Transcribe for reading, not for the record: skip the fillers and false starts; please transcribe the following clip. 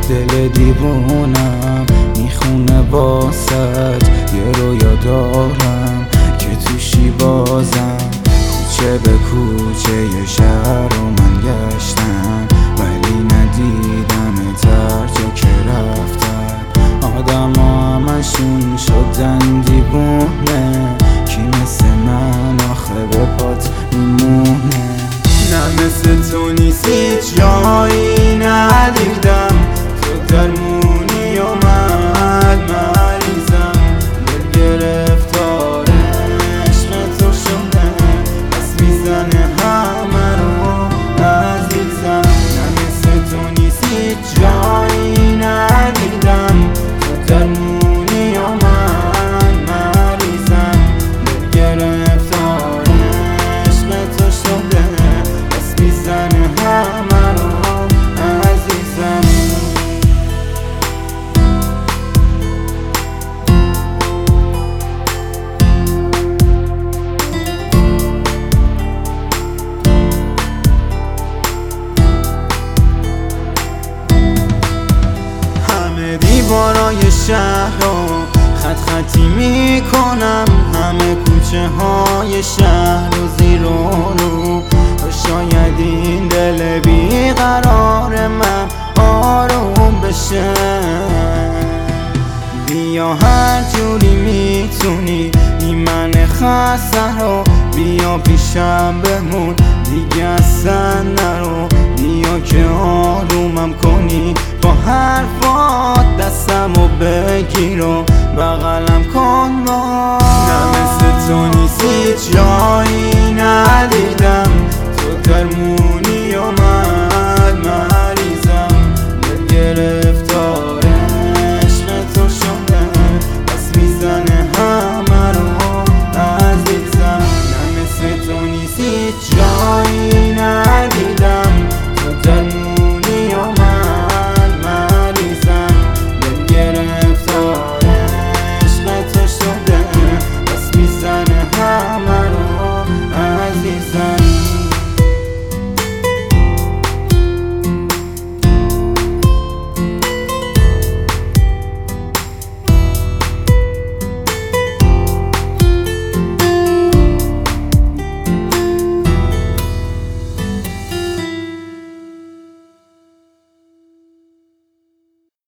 دل دیوونم میخونه واسد، یه رویا دارم که توشی بازم. کوچه به کوچه یه شهر رو من گشتم، ولی ندیدم هر جا که رفتم. آدم ها همشون شدن دیوونه، کی مثل من آخه به پات میمونه؟ نه مثل تو نیست هیچ جایی ندیدم، تو درمونی و من مریضم. دل گرفتار عشق تو شده، بس میزنه همه رو عزیزم. نه مثل تو نیست هیچ جایی ندیدم، تو درمونی و من مریضم. دل گرفتار عشق تو شده، بس میزنه همه رو عزیزم. دیوارای شهر رو خط خطی میکنم، همه کوچه های شهر رو زیر و رو. شاید این دل بیقرار من آروم بشه. بیا هر جوری میتونی این من خسته رو، بیا پیشم بمون دیگه اصلا نرو. بیا که آرومم کنی با حرفات، دستمو بگیر و بغلم کن با. نه مثل تو نیست هیچ جایی ندیدم، تو درمونی